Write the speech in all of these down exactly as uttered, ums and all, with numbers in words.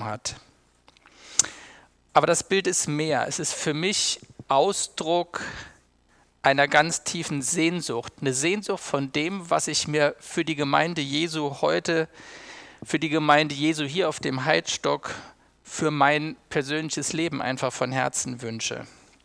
bekommen hat. Aber das Bild ist mehr. Es ist für mich Ausdruck einer ganz tiefen Sehnsucht. Eine Sehnsucht von dem, was ich mir für die Gemeinde Jesu heute, für die Gemeinde Jesu hier auf dem Heidstock, für mein persönliches Leben einfach von Herzen wünsche.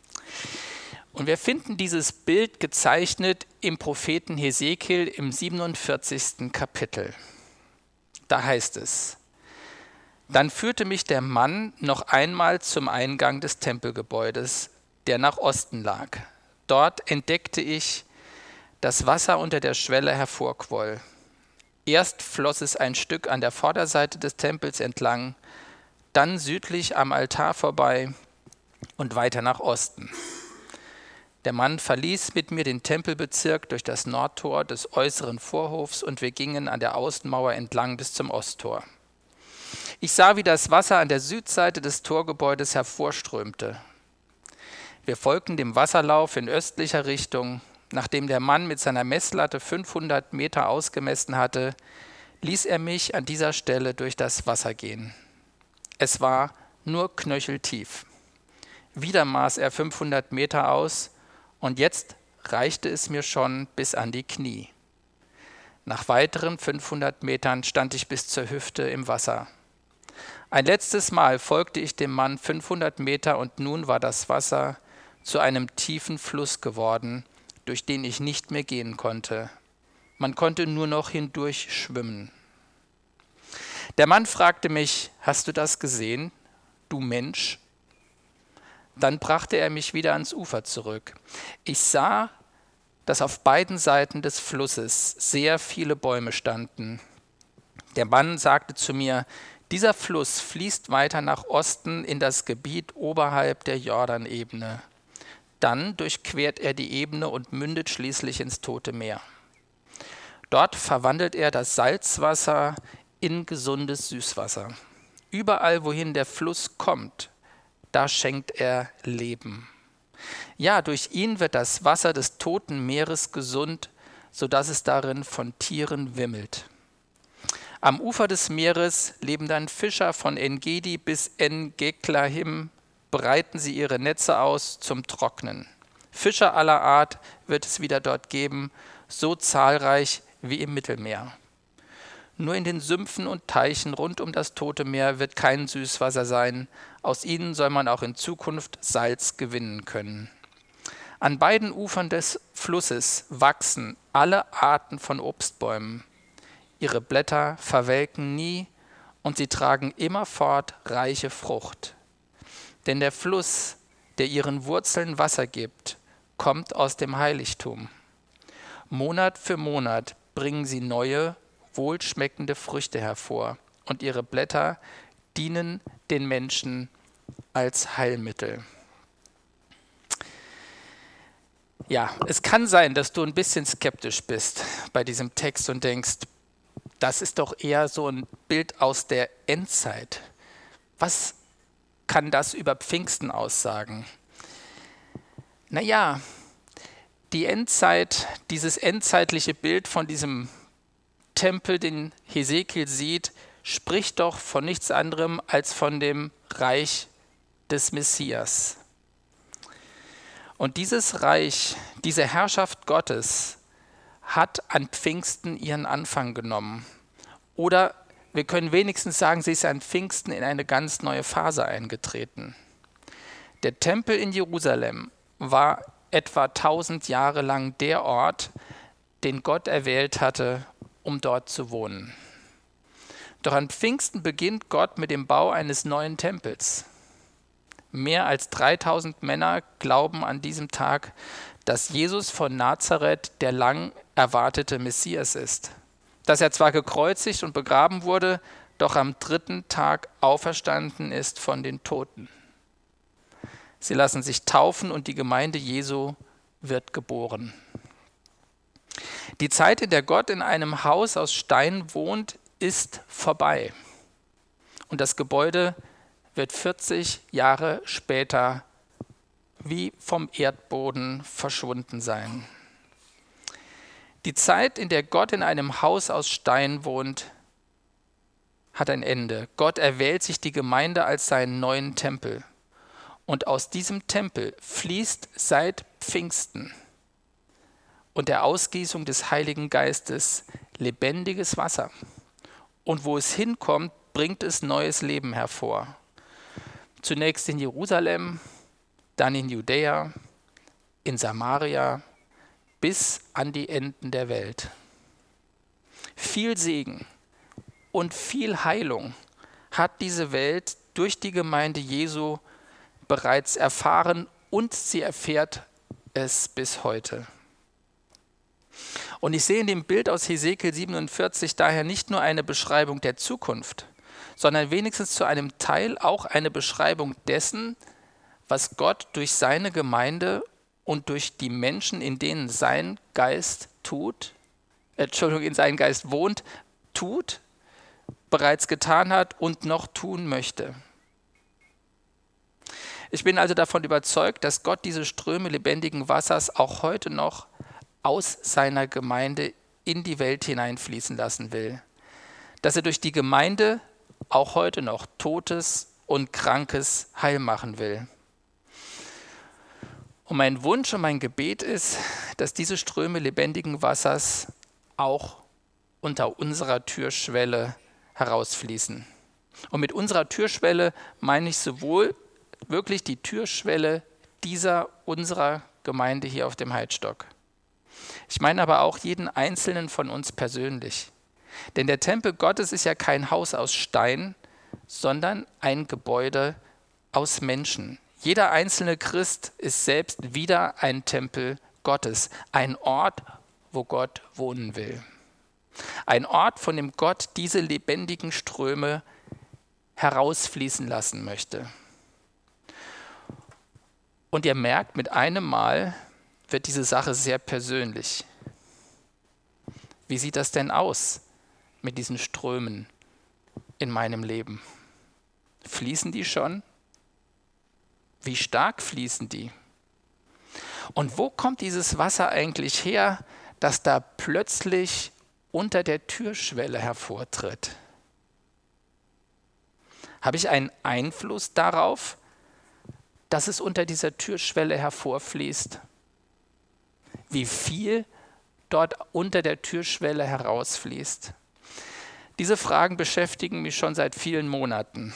Und wir finden dieses Bild gezeichnet im Propheten Hesekiel im siebenundvierzigsten Kapitel. Da heißt es: Dann führte mich der Mann noch einmal zum Eingang des Tempelgebäudes, der nach Osten lag. Dort entdeckte ich, dass Wasser unter der Schwelle hervorquoll. Erst floss es ein Stück an der Vorderseite des Tempels entlang, dann südlich am Altar vorbei und weiter nach Osten. Der Mann verließ mit mir den Tempelbezirk durch das Nordtor des äußeren Vorhofs und wir gingen an der Außenmauer entlang bis zum Osttor. Ich sah, wie das Wasser an der Südseite des Torgebäudes hervorströmte. Wir folgten dem Wasserlauf in östlicher Richtung. Nachdem der Mann mit seiner Messlatte fünfhundert Meter ausgemessen hatte, ließ er mich an dieser Stelle durch das Wasser gehen. Es war nur knöcheltief. Wieder maß er fünfhundert Meter aus und jetzt reichte es mir schon bis an die Knie. Nach weiteren fünfhundert Metern stand ich bis zur Hüfte im Wasser. Ein letztes Mal folgte ich dem Mann fünfhundert Meter und nun war das Wasser zu einem tiefen Fluss geworden, durch den ich nicht mehr gehen konnte. Man konnte nur noch hindurch schwimmen. Der Mann fragte mich: Hast du das gesehen, du Mensch? Dann brachte er mich wieder ans Ufer zurück. Ich sah, dass auf beiden Seiten des Flusses sehr viele Bäume standen. Der Mann sagte zu mir: Dieser Fluss fließt weiter nach Osten in das Gebiet oberhalb der Jordanebene. Dann durchquert er die Ebene und mündet schließlich ins Tote Meer. Dort verwandelt er das Salzwasser in gesundes Süßwasser. Überall, wohin der Fluss kommt, da schenkt er Leben. Ja, durch ihn wird das Wasser des Toten Meeres gesund, sodass es darin von Tieren wimmelt. Am Ufer des Meeres leben dann Fischer von En-Gedi bis En-Geklahim, breiten sie ihre Netze aus zum Trocknen. Fischer aller Art wird es wieder dort geben, so zahlreich wie im Mittelmeer. Nur in den Sümpfen und Teichen rund um das Tote Meer wird kein Süßwasser sein. Aus ihnen soll man auch in Zukunft Salz gewinnen können. An beiden Ufern des Flusses wachsen alle Arten von Obstbäumen. Ihre Blätter verwelken nie und sie tragen immerfort reiche Frucht. Denn der Fluss, der ihren Wurzeln Wasser gibt, kommt aus dem Heiligtum. Monat für Monat bringen sie neue, wohlschmeckende Früchte hervor und ihre Blätter dienen den Menschen als Heilmittel. Ja, es kann sein, dass du ein bisschen skeptisch bist bei diesem Text und denkst, das ist doch eher so ein Bild aus der Endzeit. Was kann das über Pfingsten aussagen? Naja, die Endzeit, dieses endzeitliche Bild von diesem Tempel, den Hesekiel sieht, spricht doch von nichts anderem als von dem Reich des Messias. Und dieses Reich, diese Herrschaft Gottes hat an Pfingsten ihren Anfang genommen. Oder wir können wenigstens sagen, sie ist an Pfingsten in eine ganz neue Phase eingetreten. Der Tempel in Jerusalem war etwa tausend Jahre lang der Ort, den Gott erwählt hatte, um dort zu wohnen. Doch an Pfingsten beginnt Gott mit dem Bau eines neuen Tempels. Mehr als dreitausend Männer glauben an diesem Tag, dass Jesus von Nazareth der lang erwartete Messias ist. Dass er zwar gekreuzigt und begraben wurde, doch am dritten Tag auferstanden ist von den Toten. Sie lassen sich taufen und die Gemeinde Jesu wird geboren. Die Zeit, in der Gott in einem Haus aus Stein wohnt, ist vorbei. Und das Gebäude wird vierzig Jahre später wie vom Erdboden verschwunden sein. Die Zeit, in der Gott in einem Haus aus Stein wohnt, hat ein Ende. Gott erwählt sich die Gemeinde als seinen neuen Tempel. Und aus diesem Tempel fließt seit Pfingsten und der Ausgießung des Heiligen Geistes lebendiges Wasser. Und wo es hinkommt, bringt es neues Leben hervor. Zunächst in Jerusalem, dann in Judäa, in Samaria, bis an die Enden der Welt. Viel Segen und viel Heilung hat diese Welt durch die Gemeinde Jesu bereits erfahren und sie erfährt es bis heute. Und ich sehe in dem Bild aus Hesekiel siebenundvierzig daher nicht nur eine Beschreibung der Zukunft, sondern wenigstens zu einem Teil auch eine Beschreibung dessen, was Gott durch seine Gemeinde und durch die Menschen, in denen sein Geist tut, äh, Entschuldigung, in seinen Geist wohnt, tut, bereits getan hat und noch tun möchte. Ich bin also davon überzeugt, dass Gott diese Ströme lebendigen Wassers auch heute noch aus seiner Gemeinde in die Welt hineinfließen lassen will. Dass er durch die Gemeinde auch heute noch Totes und Krankes heil machen will. Und mein Wunsch und mein Gebet ist, dass diese Ströme lebendigen Wassers auch unter unserer Türschwelle herausfließen. Und mit unserer Türschwelle meine ich sowohl wirklich die Türschwelle dieser unserer Gemeinde hier auf dem Heidstock. Ich meine aber auch jeden Einzelnen von uns persönlich. Denn der Tempel Gottes ist ja kein Haus aus Stein, sondern ein Gebäude aus Menschen. Jeder einzelne Christ ist selbst wieder ein Tempel Gottes, ein Ort, wo Gott wohnen will. Ein Ort, von dem Gott diese lebendigen Ströme herausfließen lassen möchte. Und ihr merkt, mit einem Mal wird diese Sache sehr persönlich. Wie sieht das denn aus mit diesen Strömen in meinem Leben? Fließen die schon? Wie stark fließen die? Und wo kommt dieses Wasser eigentlich her, das da plötzlich unter der Türschwelle hervortritt? Habe ich einen Einfluss darauf, dass es unter dieser Türschwelle hervorfließt? Wie viel dort unter der Türschwelle herausfließt? Diese Fragen beschäftigen mich schon seit vielen Monaten.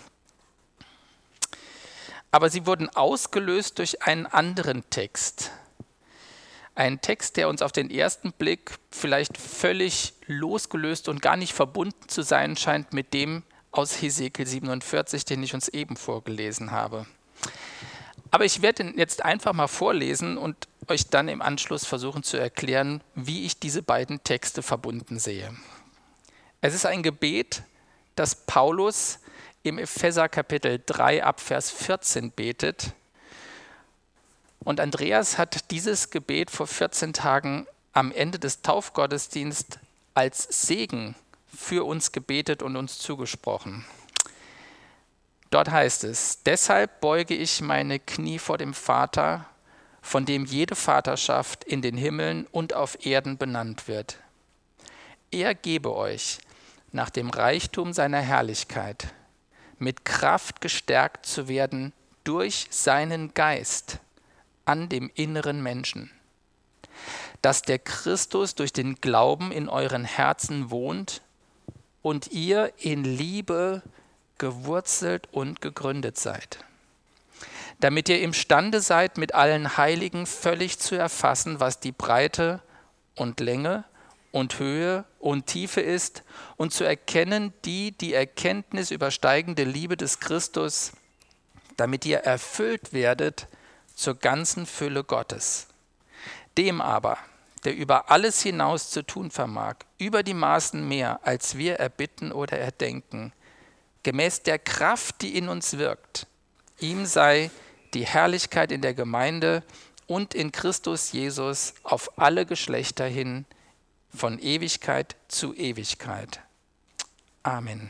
Aber sie wurden ausgelöst durch einen anderen Text. Ein Text, der uns auf den ersten Blick vielleicht völlig losgelöst und gar nicht verbunden zu sein scheint mit dem aus Hesekiel siebenundvierzig, den ich uns eben vorgelesen habe. Aber ich werde ihn jetzt einfach mal vorlesen und euch dann im Anschluss versuchen zu erklären, wie ich diese beiden Texte verbunden sehe. Es ist ein Gebet, das Paulus im Epheser Kapitel drei ab Vers vierzehn betet. Und Andreas hat dieses Gebet vor vierzehn Tagen am Ende des Taufgottesdienstes als Segen für uns gebetet und uns zugesprochen. Dort heißt es: Deshalb beuge ich meine Knie vor dem Vater, von dem jede Vaterschaft in den Himmeln und auf Erden benannt wird. Er gebe euch nach dem Reichtum seiner Herrlichkeit mit Kraft gestärkt zu werden durch seinen Geist an dem inneren Menschen, dass der Christus durch den Glauben in euren Herzen wohnt und ihr in Liebe gewurzelt und gegründet seid, damit ihr imstande seid, mit allen Heiligen völlig zu erfassen, was die Breite und Länge und Höhe und Tiefe ist, und zu erkennen die die Erkenntnis übersteigende Liebe des Christus, damit ihr erfüllt werdet zur ganzen Fülle Gottes. Dem aber, der über alles hinaus zu tun vermag, über die Maßen mehr, als wir erbitten oder erdenken, gemäß der Kraft, die in uns wirkt, ihm sei die Herrlichkeit in der Gemeinde und in Christus Jesus auf alle Geschlechter hin, von Ewigkeit zu Ewigkeit. Amen.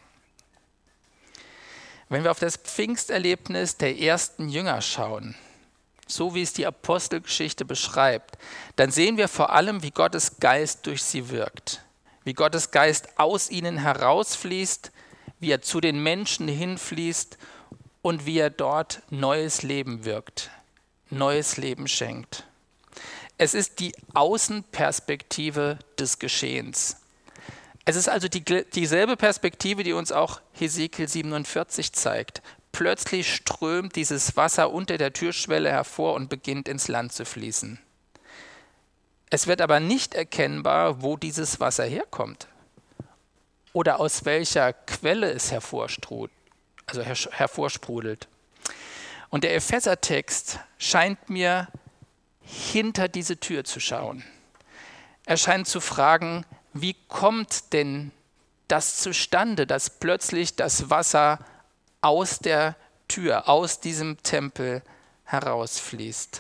Wenn wir auf das Pfingsterlebnis der ersten Jünger schauen, so wie es die Apostelgeschichte beschreibt, dann sehen wir vor allem, wie Gottes Geist durch sie wirkt, wie Gottes Geist aus ihnen herausfließt, wie er zu den Menschen hinfließt und wie er dort neues Leben wirkt, neues Leben schenkt. Es ist die Außenperspektive des Geschehens. Es ist also die, dieselbe Perspektive, die uns auch Hesekiel siebenundvierzig zeigt. Plötzlich strömt dieses Wasser unter der Türschwelle hervor und beginnt ins Land zu fließen. Es wird aber nicht erkennbar, wo dieses Wasser herkommt oder aus welcher Quelle es hervorstrudelt, also her hervorsprudelt. Und der Epheser-Text scheint mir hinter diese Tür zu schauen. Er scheint zu fragen, wie kommt denn das zustande, dass plötzlich das Wasser aus der Tür, aus diesem Tempel herausfließt?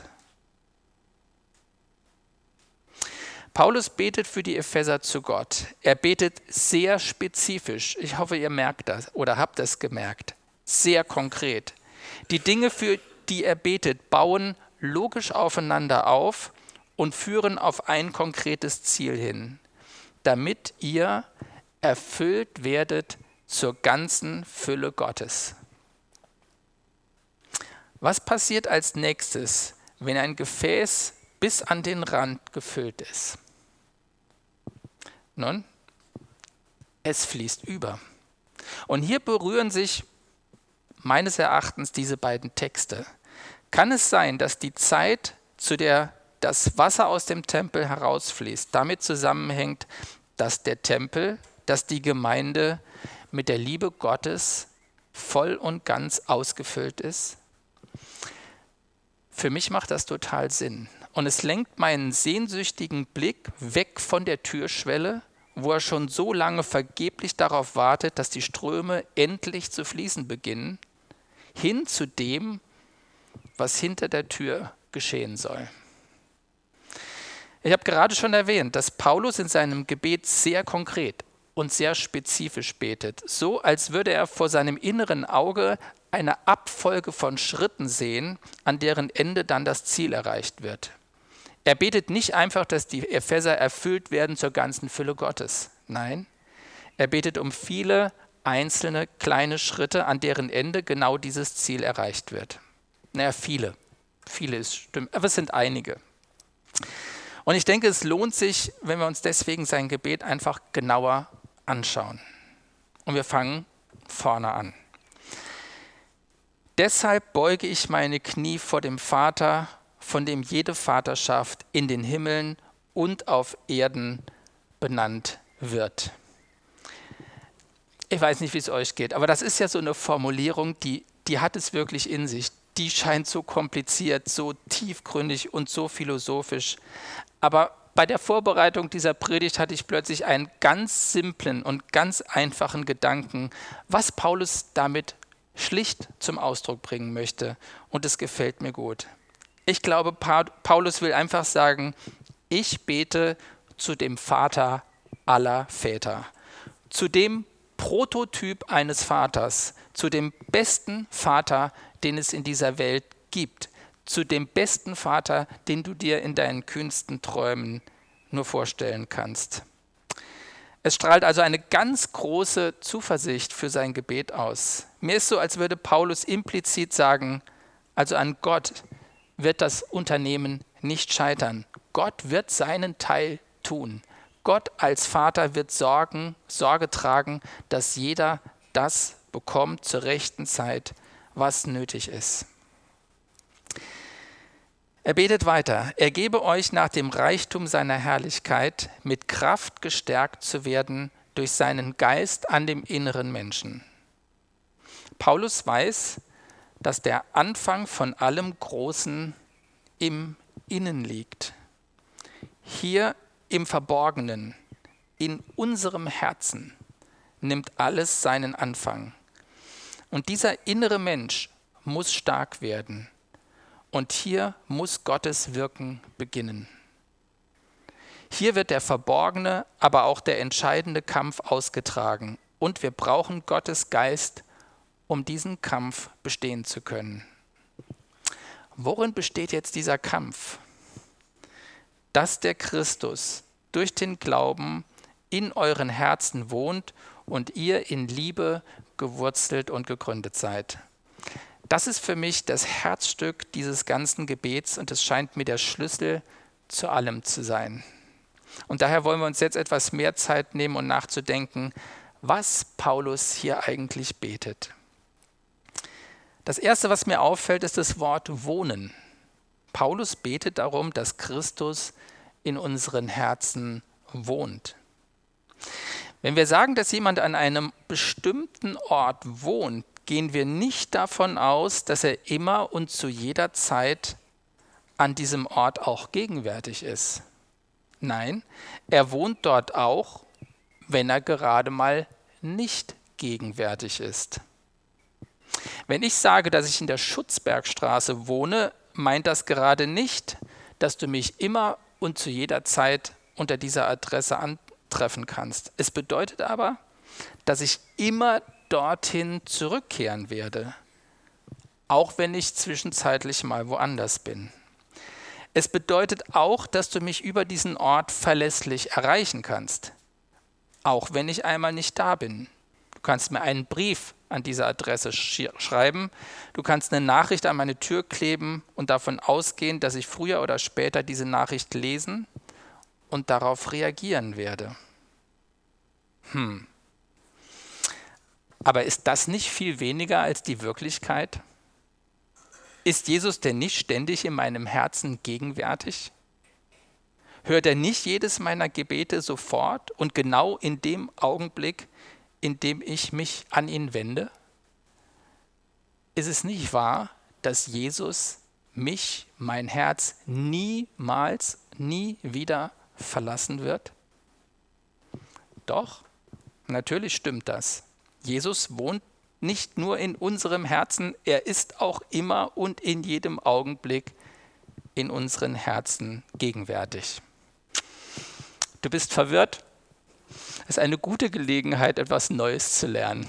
Paulus betet für die Epheser zu Gott. Er betet sehr spezifisch. Ich hoffe, ihr merkt das oder habt es gemerkt. Sehr konkret. Die Dinge, für die er betet, bauen logisch aufeinander auf und führen auf ein konkretes Ziel hin, damit ihr erfüllt werdet zur ganzen Fülle Gottes. Was passiert als nächstes, wenn ein Gefäß bis an den Rand gefüllt ist? Nun, es fließt über. Und hier berühren sich meines Erachtens diese beiden Texte. Kann es sein, dass die Zeit, zu der das Wasser aus dem Tempel herausfließt, damit zusammenhängt, dass der Tempel, dass die Gemeinde mit der Liebe Gottes voll und ganz ausgefüllt ist? Für mich macht das total Sinn. Und es lenkt meinen sehnsüchtigen Blick weg von der Türschwelle, wo er schon so lange vergeblich darauf wartet, dass die Ströme endlich zu fließen beginnen, hin zu dem, was hinter der Tür geschehen soll. Ich habe gerade schon erwähnt, dass Paulus in seinem Gebet sehr konkret und sehr spezifisch betet, so als würde er vor seinem inneren Auge eine Abfolge von Schritten sehen, an deren Ende dann das Ziel erreicht wird. Er betet nicht einfach, dass die Epheser erfüllt werden zur ganzen Fülle Gottes. Nein, er betet um viele einzelne kleine Schritte, an deren Ende genau dieses Ziel erreicht wird. Naja, viele. Viele ist stimmt, aber es sind einige. Und ich denke, es lohnt sich, wenn wir uns deswegen sein Gebet einfach genauer anschauen. Und wir fangen vorne an. Deshalb beuge ich meine Knie vor dem Vater, von dem jede Vaterschaft in den Himmeln und auf Erden benannt wird. Ich weiß nicht, wie es euch geht, aber das ist ja so eine Formulierung, die, die hat es wirklich in sich. Die scheint so kompliziert, so tiefgründig und so philosophisch. Aber bei der Vorbereitung dieser Predigt hatte ich plötzlich einen ganz simplen und ganz einfachen Gedanken, was Paulus damit schlicht zum Ausdruck bringen möchte. Und es gefällt mir gut. Ich glaube, Paulus will einfach sagen, ich bete zu dem Vater aller Väter, zu dem Prototyp eines Vaters, zu dem besten Vater, den es in dieser Welt gibt, zu dem besten Vater, den du dir in deinen kühnsten Träumen nur vorstellen kannst. Es strahlt also eine ganz große Zuversicht für sein Gebet aus. Mir ist so, als würde Paulus implizit sagen, also an Gott wird das Unternehmen nicht scheitern. Gott wird seinen Teil tun. Gott als Vater wird Sorgen, Sorge tragen, dass jeder das bekommt zur rechten Zeit, was nötig ist. Er betet weiter, er gebe euch nach dem Reichtum seiner Herrlichkeit mit Kraft gestärkt zu werden durch seinen Geist an dem inneren Menschen. Paulus weiß, dass der Anfang von allem Großen im Innen liegt. Hier im Verborgenen, in unserem Herzen, nimmt alles seinen Anfang. Und dieser innere Mensch muss stark werden. Und hier muss Gottes Wirken beginnen. Hier wird der verborgene, aber auch der entscheidende Kampf ausgetragen. Und wir brauchen Gottes Geist, um diesen Kampf bestehen zu können. Worin besteht jetzt dieser Kampf? Dass der Christus durch den Glauben in euren Herzen wohnt und ihr in Liebe gewurzelt und gegründet seid. Das ist für mich das Herzstück dieses ganzen Gebets und es scheint mir der Schlüssel zu allem zu sein. Und daher wollen wir uns jetzt etwas mehr Zeit nehmen und nachzudenken, was Paulus hier eigentlich betet. Das Erste, was mir auffällt, ist das Wort wohnen. Paulus betet darum, dass Christus in unseren Herzen wohnt. Wenn wir sagen, dass jemand an einem bestimmten Ort wohnt, gehen wir nicht davon aus, dass er immer und zu jeder Zeit an diesem Ort auch gegenwärtig ist. Nein, er wohnt dort auch, wenn er gerade mal nicht gegenwärtig ist. Wenn ich sage, dass ich in der Schutzbergstraße wohne, meint das gerade nicht, dass du mich immer und zu jeder Zeit unter dieser Adresse antreffen kannst. Es bedeutet aber, dass ich immer dorthin zurückkehren werde, auch wenn ich zwischenzeitlich mal woanders bin. Es bedeutet auch, dass du mich über diesen Ort verlässlich erreichen kannst, auch wenn ich einmal nicht da bin. Du kannst mir einen Brief an diese Adresse sch- schreiben, du kannst eine Nachricht an meine Tür kleben und davon ausgehen, dass ich früher oder später diese Nachricht lesen und darauf reagieren werde. Hm. Aber ist das nicht viel weniger als die Wirklichkeit? Ist Jesus denn nicht ständig in meinem Herzen gegenwärtig? Hört er nicht jedes meiner Gebete sofort und genau in dem Augenblick, in dem ich mich an ihn wende? Ist es nicht wahr, dass Jesus mich, mein Herz, niemals, nie wieder verlassen wird? Doch, natürlich stimmt das. Jesus wohnt nicht nur in unserem Herzen, er ist auch immer und in jedem Augenblick in unseren Herzen gegenwärtig. Du bist verwirrt? Es ist eine gute Gelegenheit, etwas Neues zu lernen.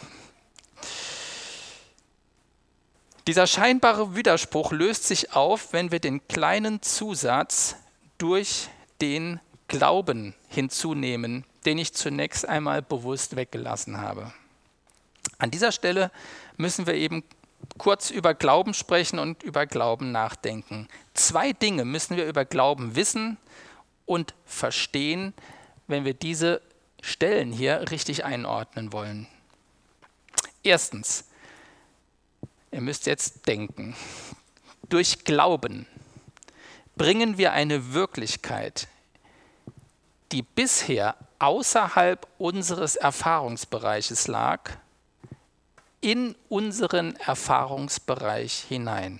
Dieser scheinbare Widerspruch löst sich auf, wenn wir den kleinen Zusatz durch den Glauben hinzunehmen, den ich zunächst einmal bewusst weggelassen habe. An dieser Stelle müssen wir eben kurz über Glauben sprechen und über Glauben nachdenken. Zwei Dinge müssen wir über Glauben wissen und verstehen, wenn wir diese Stellen hier richtig einordnen wollen. Erstens, ihr müsst jetzt denken, durch Glauben bringen wir eine Wirklichkeit, die bisher außerhalb unseres Erfahrungsbereiches lag, in unseren Erfahrungsbereich hinein.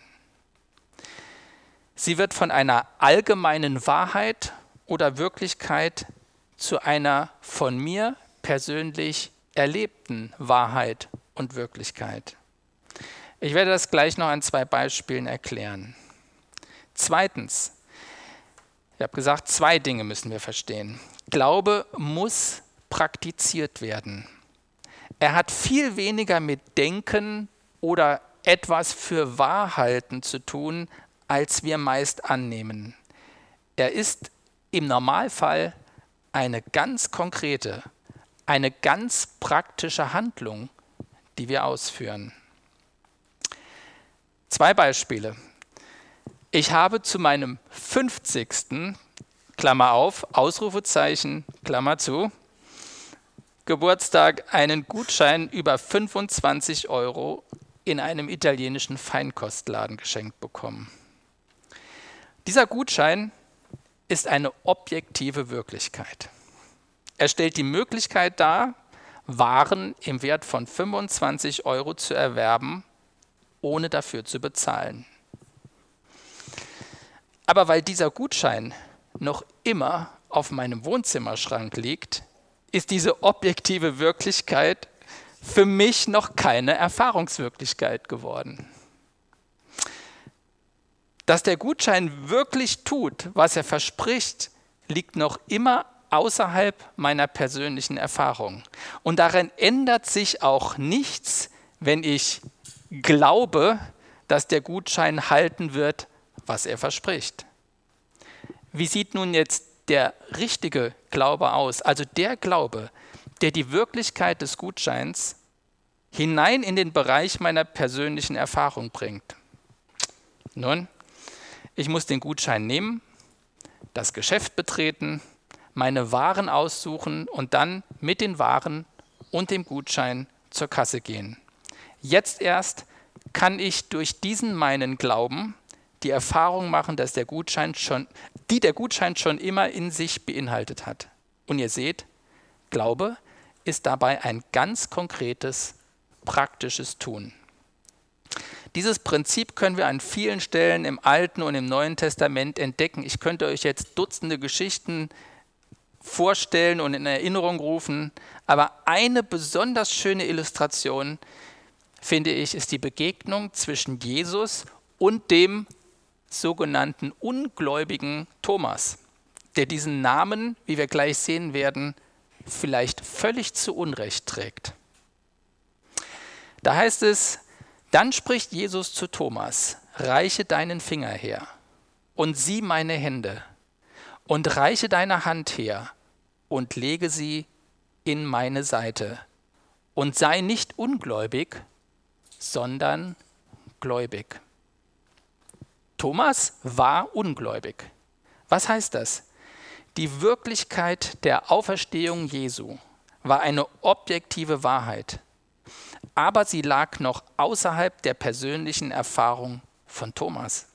Sie wird von einer allgemeinen Wahrheit oder Wirklichkeit zu einer von mir persönlich erlebten Wahrheit und Wirklichkeit. Ich werde das gleich noch an zwei Beispielen erklären. Zweitens, ich habe gesagt, zwei Dinge müssen wir verstehen. Glaube muss praktiziert werden. Er hat viel weniger mit Denken oder etwas für wahr halten zu tun, als wir meist annehmen. Er ist im Normalfall eine ganz konkrete, eine ganz praktische Handlung, die wir ausführen. Zwei Beispiele. Ich habe zu meinem fünfzigsten Klammer auf, Ausrufezeichen, Klammer zu, Geburtstag einen Gutschein über fünfundzwanzig Euro in einem italienischen Feinkostladen geschenkt bekommen. Dieser Gutschein ist eine objektive Wirklichkeit. Er stellt die Möglichkeit dar, Waren im Wert von fünfundzwanzig Euro zu erwerben, ohne dafür zu bezahlen. Aber weil dieser Gutschein noch immer auf meinem Wohnzimmerschrank liegt, ist diese objektive Wirklichkeit für mich noch keine Erfahrungswirklichkeit geworden. Dass der Gutschein wirklich tut, was er verspricht, liegt noch immer außerhalb meiner persönlichen Erfahrung. Und daran ändert sich auch nichts, wenn ich glaube, dass der Gutschein halten wird, was er verspricht. Wie sieht nun jetzt der richtige Glaube aus? Also der Glaube, der die Wirklichkeit des Gutscheins hinein in den Bereich meiner persönlichen Erfahrung bringt. Nun, ich muss den Gutschein nehmen, das Geschäft betreten, meine Waren aussuchen und dann mit den Waren und dem Gutschein zur Kasse gehen. Jetzt erst kann ich durch diesen meinen Glauben die Erfahrung machen, dass der Gutschein schon, die der Gutschein schon immer in sich beinhaltet hat. Und ihr seht, Glaube ist dabei ein ganz konkretes, praktisches Tun. Dieses Prinzip können wir an vielen Stellen im Alten und im Neuen Testament entdecken. Ich könnte euch jetzt Dutzende Geschichten vorstellen und in Erinnerung rufen, aber eine besonders schöne Illustration, finde ich, ist die Begegnung zwischen Jesus und dem sogenannten ungläubigen Thomas, der diesen Namen, wie wir gleich sehen werden, vielleicht völlig zu Unrecht trägt. Da heißt es, dann spricht Jesus zu Thomas, reiche deinen Finger her und sieh meine Hände und reiche deine Hand her und lege sie in meine Seite und sei nicht ungläubig, sondern gläubig. Thomas war ungläubig. Was heißt das? Die Wirklichkeit der Auferstehung Jesu war eine objektive Wahrheit, aber sie lag noch außerhalb der persönlichen Erfahrung von Thomas.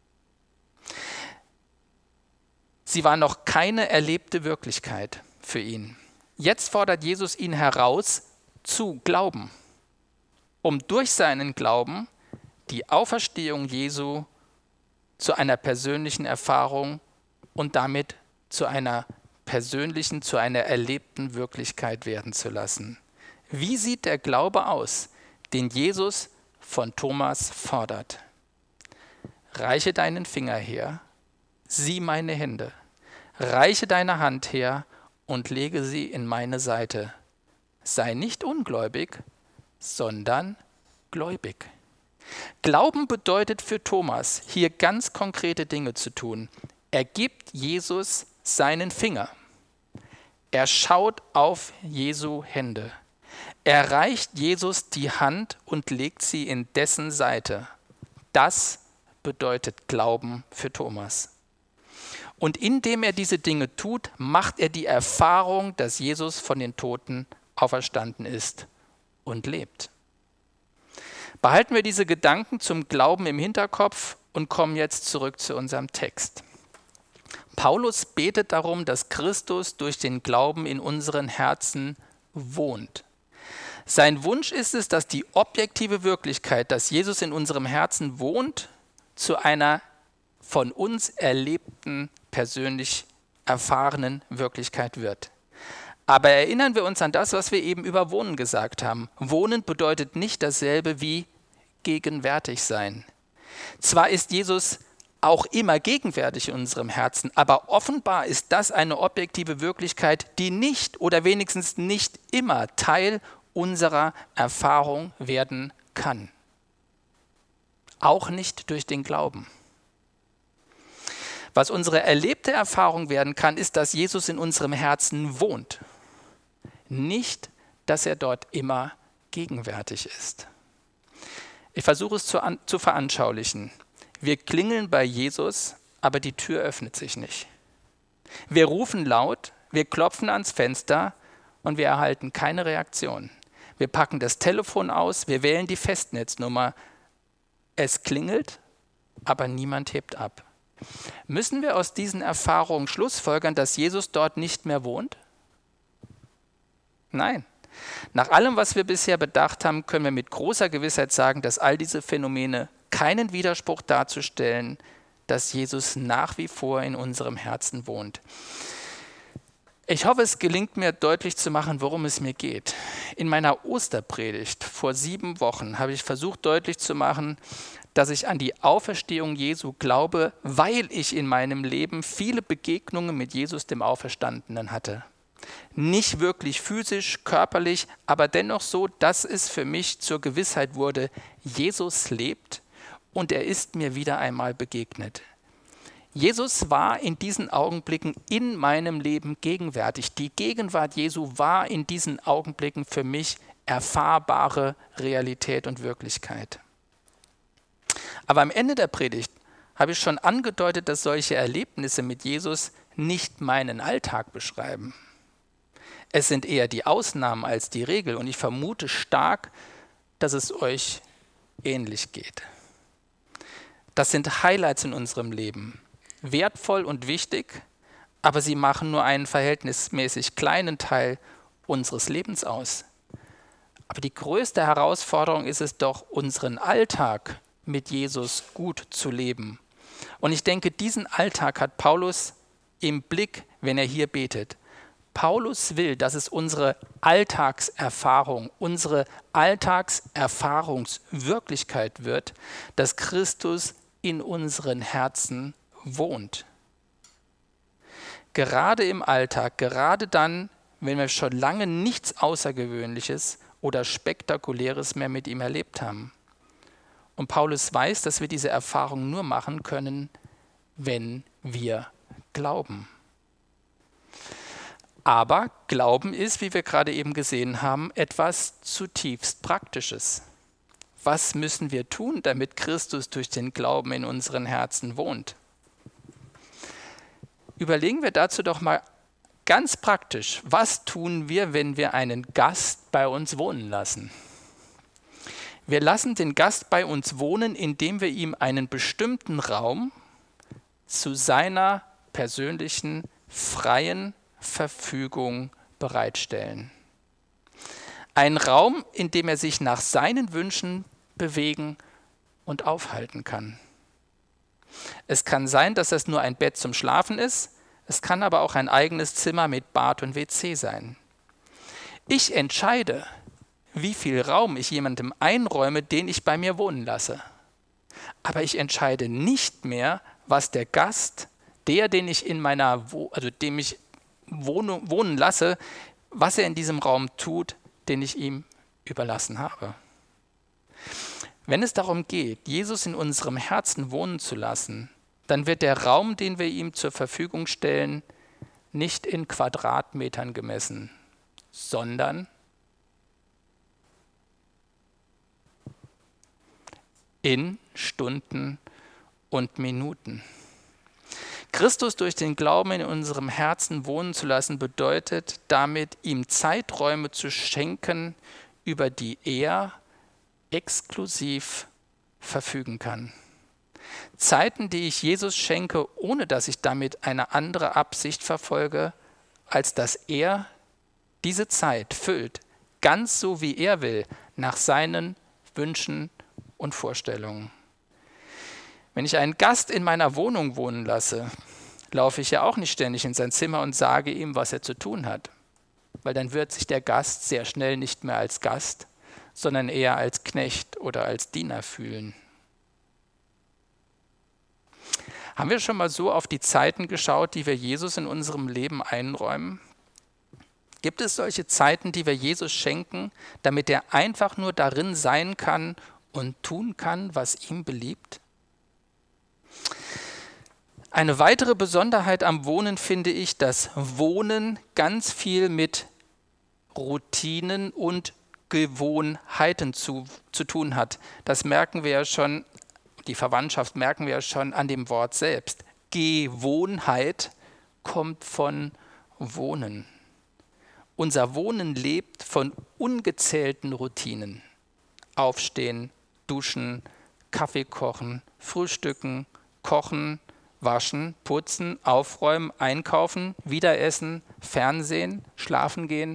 Sie war noch keine erlebte Wirklichkeit für ihn. Jetzt fordert Jesus ihn heraus, zu glauben, um durch seinen Glauben die Auferstehung Jesu zu einer persönlichen Erfahrung und damit zu einer persönlichen, zu einer erlebten Wirklichkeit werden zu lassen. Wie sieht der Glaube aus, den Jesus von Thomas fordert? Reiche deinen Finger her, sieh meine Hände, reiche deine Hand her und lege sie in meine Seite. Sei nicht ungläubig, sondern gläubig. Glauben bedeutet für Thomas, hier ganz konkrete Dinge zu tun. Er gibt Jesus seinen Finger. Er schaut auf Jesu Hände. Er reicht Jesus die Hand und legt sie in dessen Seite. Das bedeutet Glauben für Thomas. Und indem er diese Dinge tut, macht er die Erfahrung, dass Jesus von den Toten auferstanden ist und lebt. Behalten wir diese Gedanken zum Glauben im Hinterkopf und kommen jetzt zurück zu unserem Text. Paulus betet darum, dass Christus durch den Glauben in unseren Herzen wohnt. Sein Wunsch ist es, dass die objektive Wirklichkeit, dass Jesus in unserem Herzen wohnt, zu einer von uns erlebten, persönlich erfahrenen Wirklichkeit wird. Aber erinnern wir uns an das, was wir eben über Wohnen gesagt haben. Wohnen bedeutet nicht dasselbe wie gegenwärtig sein. Zwar ist Jesus auch immer gegenwärtig in unserem Herzen, aber offenbar ist das eine objektive Wirklichkeit, die nicht oder wenigstens nicht immer Teil unserer Erfahrung werden kann. Auch nicht durch den Glauben. Was unsere erlebte Erfahrung werden kann, ist, dass Jesus in unserem Herzen wohnt. Nicht, dass er dort immer gegenwärtig ist. Ich versuche es zu, an, zu veranschaulichen. Wir klingeln bei Jesus, aber die Tür öffnet sich nicht. Wir rufen laut, wir klopfen ans Fenster und wir erhalten keine Reaktion. Wir packen das Telefon aus, wir wählen die Festnetznummer. Es klingelt, aber niemand hebt ab. Müssen wir aus diesen Erfahrungen schlussfolgern, dass Jesus dort nicht mehr wohnt? Nein. Nach allem, was wir bisher bedacht haben, können wir mit großer Gewissheit sagen, dass all diese Phänomene keinen Widerspruch darzustellen, dass Jesus nach wie vor in unserem Herzen wohnt. Ich hoffe, es gelingt mir deutlich zu machen, worum es mir geht. In meiner Osterpredigt vor sieben Wochen habe ich versucht deutlich zu machen, dass ich an die Auferstehung Jesu glaube, weil ich in meinem Leben viele Begegnungen mit Jesus, dem Auferstandenen, hatte. Nicht wirklich physisch, körperlich, aber dennoch so, dass es für mich zur Gewissheit wurde, Jesus lebt und er ist mir wieder einmal begegnet. Jesus war in diesen Augenblicken in meinem Leben gegenwärtig. Die Gegenwart Jesu war in diesen Augenblicken für mich erfahrbare Realität und Wirklichkeit. Aber am Ende der Predigt habe ich schon angedeutet, dass solche Erlebnisse mit Jesus nicht meinen Alltag beschreiben. Es sind eher die Ausnahmen als die Regel und ich vermute stark, dass es euch ähnlich geht. Das sind Highlights in unserem Leben, wertvoll und wichtig, aber sie machen nur einen verhältnismäßig kleinen Teil unseres Lebens aus. Aber die größte Herausforderung ist es doch, unseren Alltag mit Jesus gut zu leben. Und ich denke, diesen Alltag hat Paulus im Blick, wenn er hier betet. Paulus will, dass es unsere Alltagserfahrung, unsere Alltagserfahrungswirklichkeit wird, dass Christus in unseren Herzen wohnt. Gerade im Alltag, gerade dann, wenn wir schon lange nichts Außergewöhnliches oder Spektakuläres mehr mit ihm erlebt haben. Und Paulus weiß, dass wir diese Erfahrung nur machen können, wenn wir glauben. Aber Glauben ist, wie wir gerade eben gesehen haben, etwas zutiefst Praktisches. Was müssen wir tun, damit Christus durch den Glauben in unseren Herzen wohnt? Überlegen wir dazu doch mal ganz praktisch, was tun wir, wenn wir einen Gast bei uns wohnen lassen? Wir lassen den Gast bei uns wohnen, indem wir ihm einen bestimmten Raum zu seiner persönlichen, freien Verfügung bereitstellen. Ein Raum, in dem er sich nach seinen Wünschen bewegen und aufhalten kann. Es kann sein, dass das nur ein Bett zum Schlafen ist, es kann aber auch ein eigenes Zimmer mit Bad und W C sein. Ich entscheide, wie viel Raum ich jemandem einräume, den ich bei mir wohnen lasse. Aber ich entscheide nicht mehr, was der Gast, der, den ich in meiner, also dem ich Wohnung, wohnen lasse, was er in diesem Raum tut, den ich ihm überlassen habe. Wenn es darum geht, Jesus in unserem Herzen wohnen zu lassen, dann wird der Raum, den wir ihm zur Verfügung stellen, nicht in Quadratmetern gemessen, sondern in Stunden und Minuten. Christus durch den Glauben in unserem Herzen wohnen zu lassen, bedeutet damit, ihm Zeiträume zu schenken, über die er exklusiv verfügen kann. Zeiten, die ich Jesus schenke, ohne dass ich damit eine andere Absicht verfolge, als dass er diese Zeit füllt, ganz so wie er will, nach seinen Wünschen und Vorstellungen. Wenn ich einen Gast in meiner Wohnung wohnen lasse, laufe ich ja auch nicht ständig in sein Zimmer und sage ihm, was er zu tun hat. Weil dann wird sich der Gast sehr schnell nicht mehr als Gast, sondern eher als Knecht oder als Diener fühlen. Haben wir schon mal so auf die Zeiten geschaut, die wir Jesus in unserem Leben einräumen? Gibt es solche Zeiten, die wir Jesus schenken, damit er einfach nur darin sein kann und tun kann, was ihm beliebt? Eine weitere Besonderheit am Wohnen finde ich, dass Wohnen ganz viel mit Routinen und Gewohnheiten zu, zu tun hat. Das merken wir ja schon, die Verwandtschaft merken wir ja schon an dem Wort selbst. Gewohnheit kommt von Wohnen. Unser Wohnen lebt von ungezählten Routinen. Aufstehen, duschen, Kaffee kochen, frühstücken, kochen, waschen, putzen, aufräumen, einkaufen, wieder essen, Fernsehen, schlafen gehen.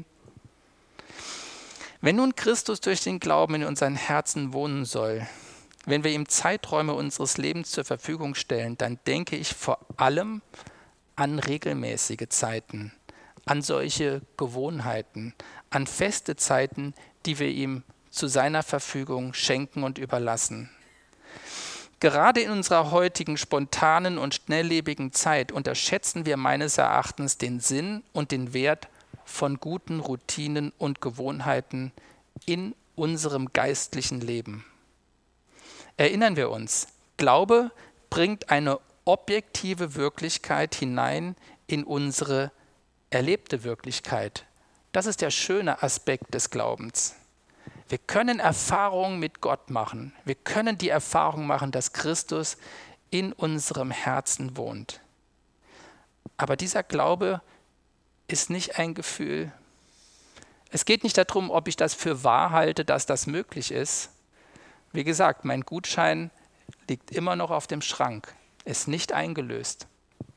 Wenn nun Christus durch den Glauben in unseren Herzen wohnen soll, wenn wir ihm Zeiträume unseres Lebens zur Verfügung stellen, dann denke ich vor allem an regelmäßige Zeiten, an solche Gewohnheiten, an feste Zeiten, die wir ihm zu seiner Verfügung schenken und überlassen. Gerade in unserer heutigen spontanen und schnelllebigen Zeit unterschätzen wir meines Erachtens den Sinn und den Wert von guten Routinen und Gewohnheiten in unserem geistlichen Leben. Erinnern wir uns, Glaube bringt eine objektive Wirklichkeit hinein in unsere erlebte Wirklichkeit. Das ist der schöne Aspekt des Glaubens. Wir können Erfahrungen mit Gott machen. Wir können die Erfahrung machen, dass Christus in unserem Herzen wohnt. Aber dieser Glaube ist nicht ein Gefühl. Es geht nicht darum, ob ich das für wahr halte, dass das möglich ist. Wie gesagt, mein Gutschein liegt immer noch auf dem Schrank, ist nicht eingelöst.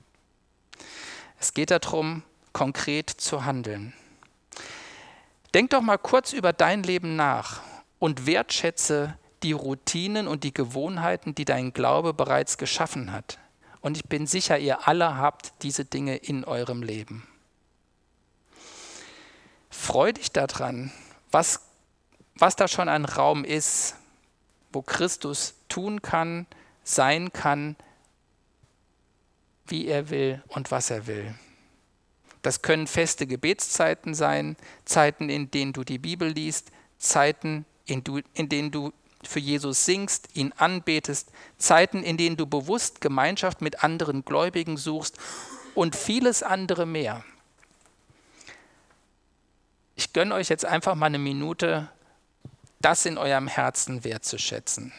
Es geht darum, konkret zu handeln. Denk doch mal kurz über dein Leben nach und wertschätze die Routinen und die Gewohnheiten, die dein Glaube bereits geschaffen hat. Und ich bin sicher, ihr alle habt diese Dinge in eurem Leben. Freu dich daran, was, was da schon ein Raum ist, wo Christus tun kann, sein kann, wie er will und was er will. Das können feste Gebetszeiten sein, Zeiten, in denen du die Bibel liest, Zeiten, in, du, in denen du für Jesus singst, ihn anbetest, Zeiten, in denen du bewusst Gemeinschaft mit anderen Gläubigen suchst und vieles andere mehr. Ich gönne euch jetzt einfach mal eine Minute, das in eurem Herzen wertzuschätzen.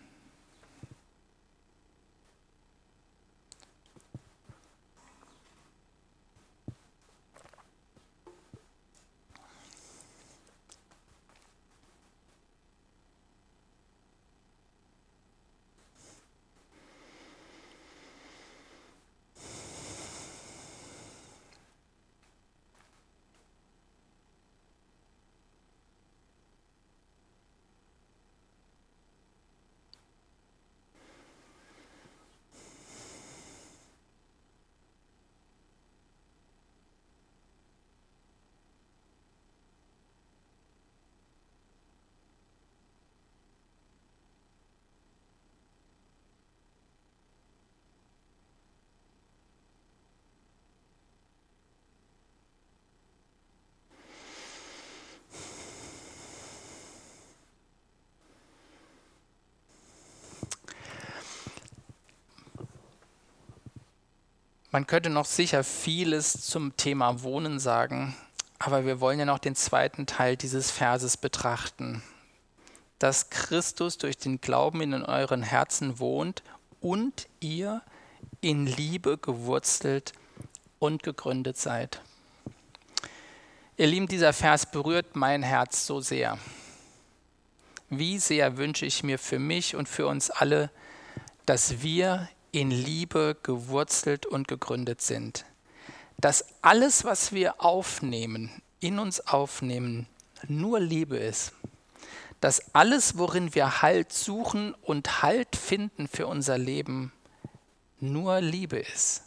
Man könnte noch sicher vieles zum Thema Wohnen sagen, aber wir wollen ja noch den zweiten Teil dieses Verses betrachten. Dass Christus durch den Glauben in euren Herzen wohnt und ihr in Liebe gewurzelt und gegründet seid. Ihr Lieben, dieser Vers berührt mein Herz so sehr. Wie sehr wünsche ich mir für mich und für uns alle, dass wir in Liebe gewurzelt und gegründet sind. Dass alles, was wir aufnehmen, in uns aufnehmen, nur Liebe ist. Dass alles, worin wir Halt suchen und Halt finden für unser Leben, nur Liebe ist.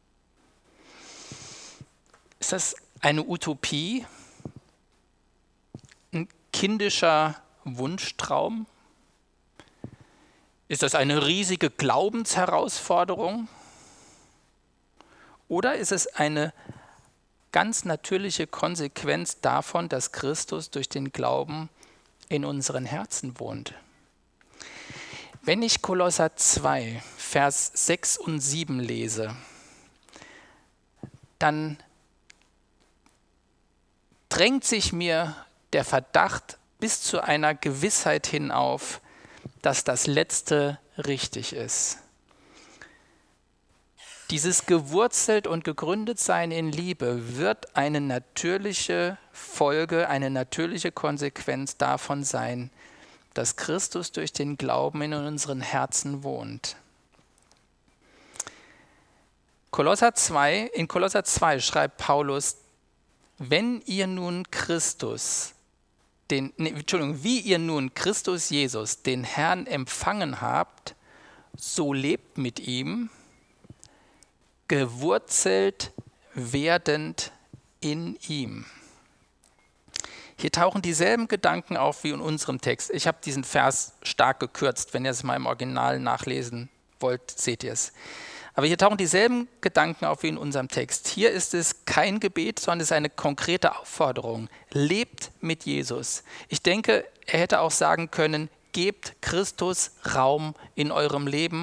Ist das eine Utopie? Ein kindischer Wunschtraum? Ist das eine riesige Glaubensherausforderung? Oder ist es eine ganz natürliche Konsequenz davon, dass Christus durch den Glauben in unseren Herzen wohnt? Wenn ich Kolosser zwei, Vers sechs und sieben lese, dann drängt sich mir der Verdacht bis zu einer Gewissheit hin auf, dass das Letzte richtig ist. Dieses gewurzelt und gegründet sein in Liebe wird eine natürliche Folge, eine natürliche Konsequenz davon sein, dass Christus durch den Glauben in unseren Herzen wohnt. Kolosser zwei, in Kolosser zwei schreibt Paulus, wenn ihr nun Christus Den, nee, Entschuldigung, wie ihr nun Christus Jesus, den Herrn, empfangen habt, so lebt mit ihm, gewurzelt werdend in ihm. Hier tauchen dieselben Gedanken auf wie in unserem Text. Ich habe diesen Vers stark gekürzt. Wenn ihr es mal im Original nachlesen wollt, seht ihr es. Aber hier tauchen dieselben Gedanken auf wie in unserem Text. Hier ist es kein Gebet, sondern es ist eine konkrete Aufforderung. Lebt mit Jesus. Ich denke, er hätte auch sagen können, gebt Christus Raum in eurem Leben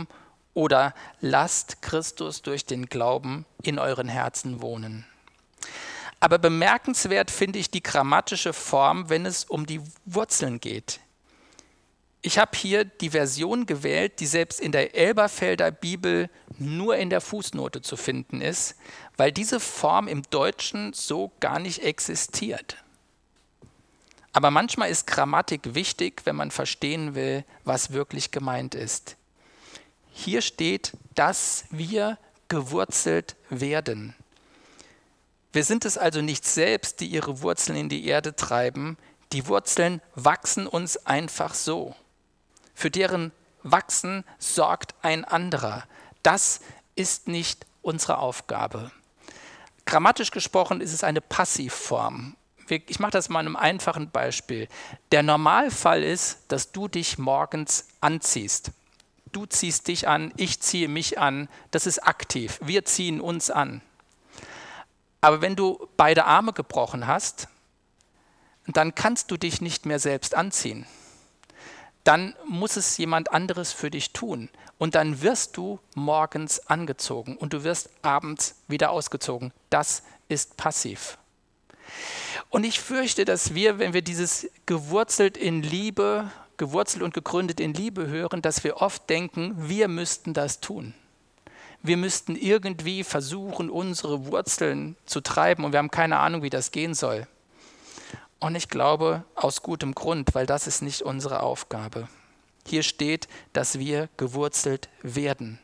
Oder lasst Christus durch den Glauben in euren Herzen wohnen. Aber bemerkenswert finde ich die grammatische Form, wenn es um die Wurzeln geht. Ich habe hier die Version gewählt, die selbst in der Elberfelder Bibel nur in der Fußnote zu finden ist, weil diese Form im Deutschen so gar nicht existiert. Aber manchmal ist Grammatik wichtig, wenn man verstehen will, was wirklich gemeint ist. Hier steht, dass wir gewurzelt werden. Wir sind es also nicht selbst, die ihre Wurzeln in die Erde treiben. Die Wurzeln wachsen uns einfach so. Für deren Wachsen sorgt ein anderer. Das ist nicht unsere Aufgabe. Grammatisch gesprochen ist es eine Passivform. Ich mache das mal an einem einfachen Beispiel. Der Normalfall ist, dass du dich morgens anziehst. Du ziehst dich an, ich ziehe mich an. Das ist aktiv. Wir ziehen uns an. Aber wenn du beide Arme gebrochen hast, dann kannst du dich nicht mehr selbst anziehen. Dann muss es jemand anderes für dich tun. Und dann wirst du morgens angezogen und du wirst abends wieder ausgezogen. Das ist passiv. Und ich fürchte, dass wir, wenn wir dieses gewurzelt in Liebe, gewurzelt und gegründet in Liebe hören, dass wir oft denken, wir müssten das tun. Wir müssten irgendwie versuchen, unsere Wurzeln zu treiben und wir haben keine Ahnung, wie das gehen soll. Und ich glaube, aus gutem Grund, weil das ist nicht unsere Aufgabe. Hier steht, dass wir gewurzelt werden.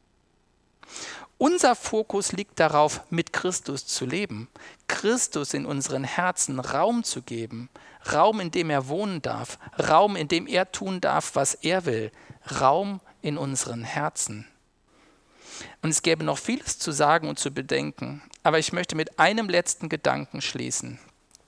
Unser Fokus liegt darauf, mit Christus zu leben, Christus in unseren Herzen Raum zu geben, Raum, in dem er wohnen darf, Raum, in dem er tun darf, was er will, Raum in unseren Herzen. Und es gäbe noch vieles zu sagen und zu bedenken, aber ich möchte mit einem letzten Gedanken schließen.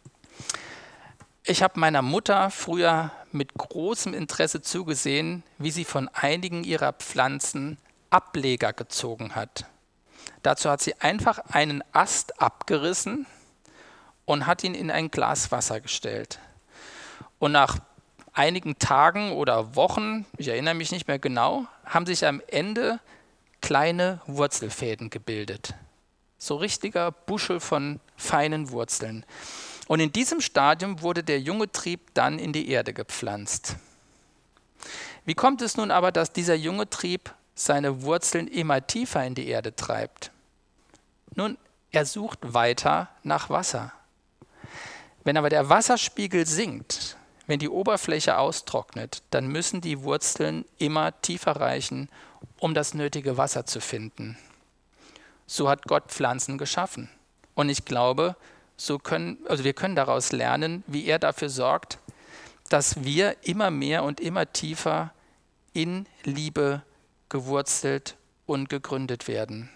Ich habe meiner Mutter früher mit großem Interesse zugesehen, wie sie von einigen ihrer Pflanzen Ableger gezogen hat. Dazu hat sie einfach einen Ast abgerissen und hat ihn in ein Glas Wasser gestellt. Und nach einigen Tagen oder Wochen, ich erinnere mich nicht mehr genau, haben sich am Ende kleine Wurzelfäden gebildet. So richtiger Buschel von feinen Wurzeln. Und in diesem Stadium wurde der junge Trieb dann in die Erde gepflanzt. Wie kommt es nun aber, dass dieser junge Trieb seine Wurzeln immer tiefer in die Erde treibt? Nun, er sucht weiter nach Wasser. Wenn aber der Wasserspiegel sinkt, wenn die Oberfläche austrocknet, dann müssen die Wurzeln immer tiefer reichen, um das nötige Wasser zu finden. So hat Gott Pflanzen geschaffen. Und ich glaube, so können, also wir können daraus lernen, wie er dafür sorgt, dass wir immer mehr und immer tiefer in Liebe gewurzelt und gegründet werden.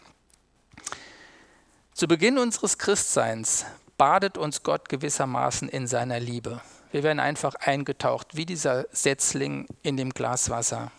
Zu Beginn unseres Christseins badet uns Gott gewissermaßen in seiner Liebe. Wir werden einfach eingetaucht, wie dieser Setzling in dem Glas Wasser.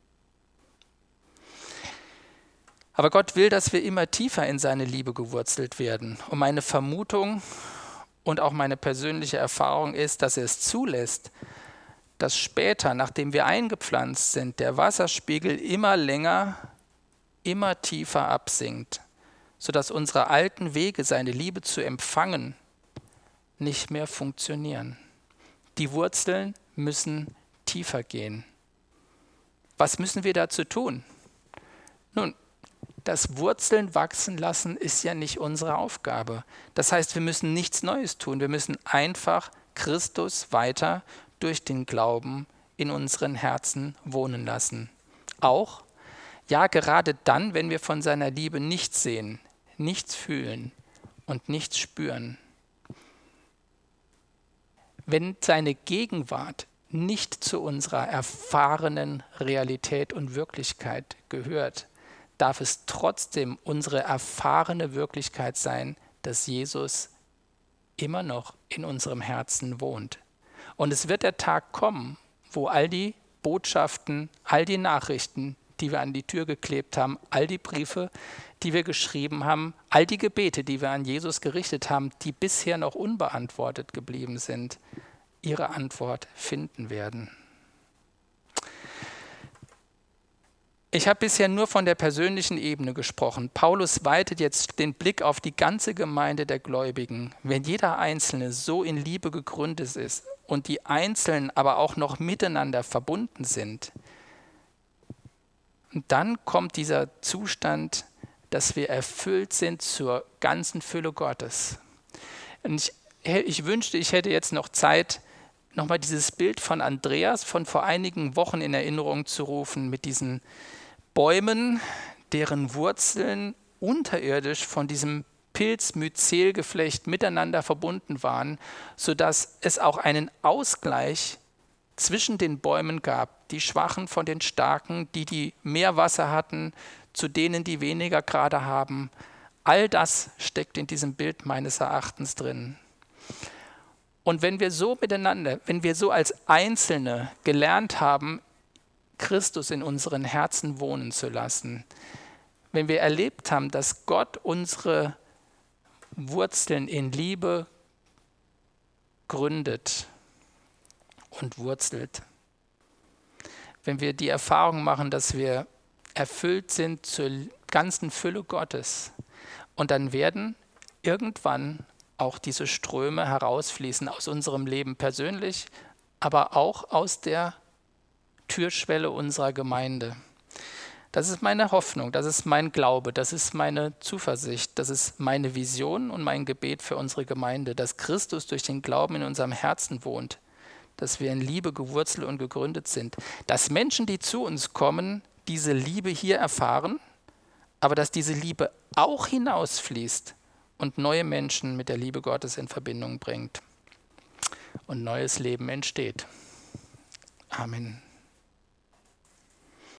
Aber Gott will, dass wir immer tiefer in seine Liebe gewurzelt werden. Und meine Vermutung und auch meine persönliche Erfahrung ist, dass er es zulässt, dass später, nachdem wir eingepflanzt sind, der Wasserspiegel immer länger, immer tiefer absinkt, sodass unsere alten Wege, seine Liebe zu empfangen, nicht mehr funktionieren. Die Wurzeln müssen tiefer gehen. Was müssen wir dazu tun? Nun, das Wurzeln wachsen lassen ist ja nicht unsere Aufgabe. Das heißt, wir müssen nichts Neues tun. Wir müssen einfach Christus weiter durch den Glauben in unseren Herzen wohnen lassen. Auch, ja, gerade dann, wenn wir von seiner Liebe nichts sehen, nichts fühlen und nichts spüren. Wenn seine Gegenwart nicht zu unserer erfahrenen Realität und Wirklichkeit gehört, darf es trotzdem unsere erfahrene Wirklichkeit sein, dass Jesus immer noch in unserem Herzen wohnt. Und es wird der Tag kommen, wo all die Botschaften, all die Nachrichten, die wir an die Tür geklebt haben, all die Briefe, die wir geschrieben haben, all die Gebete, die wir an Jesus gerichtet haben, die bisher noch unbeantwortet geblieben sind, ihre Antwort finden werden. Ich habe bisher nur von der persönlichen Ebene gesprochen. Paulus weitet jetzt den Blick auf die ganze Gemeinde der Gläubigen. Wenn jeder Einzelne so in Liebe gegründet ist und die Einzelnen aber auch noch miteinander verbunden sind, dann kommt dieser Zustand, dass wir erfüllt sind zur ganzen Fülle Gottes. Und ich, ich wünschte, ich hätte jetzt noch Zeit, nochmal dieses Bild von Andreas von vor einigen Wochen in Erinnerung zu rufen, mit diesen Bäumen, deren Wurzeln unterirdisch von diesem Pilz-Myzel-Geflecht miteinander verbunden waren, sodass es auch einen Ausgleich zwischen den Bäumen gab. Die Schwachen von den Starken, die, die mehr Wasser hatten, zu denen, die weniger gerade haben. All das steckt in diesem Bild meines Erachtens drin. Und wenn wir so miteinander, wenn wir so als Einzelne gelernt haben, Christus in unseren Herzen wohnen zu lassen, wenn wir erlebt haben, dass Gott unsere Wurzeln in Liebe gründet und wurzelt, wenn wir die Erfahrung machen, dass wir erfüllt sind zur ganzen Fülle Gottes, und dann werden irgendwann auch diese Ströme herausfließen aus unserem Leben persönlich, aber auch aus der Türschwelle unserer Gemeinde. Das ist meine Hoffnung, das ist mein Glaube, das ist meine Zuversicht, das ist meine Vision und mein Gebet für unsere Gemeinde, dass Christus durch den Glauben in unserem Herzen wohnt, dass wir in Liebe gewurzelt und gegründet sind, dass Menschen, die zu uns kommen, diese Liebe hier erfahren, aber dass diese Liebe auch hinausfließt und neue Menschen mit der Liebe Gottes in Verbindung bringt und neues Leben entsteht. Amen.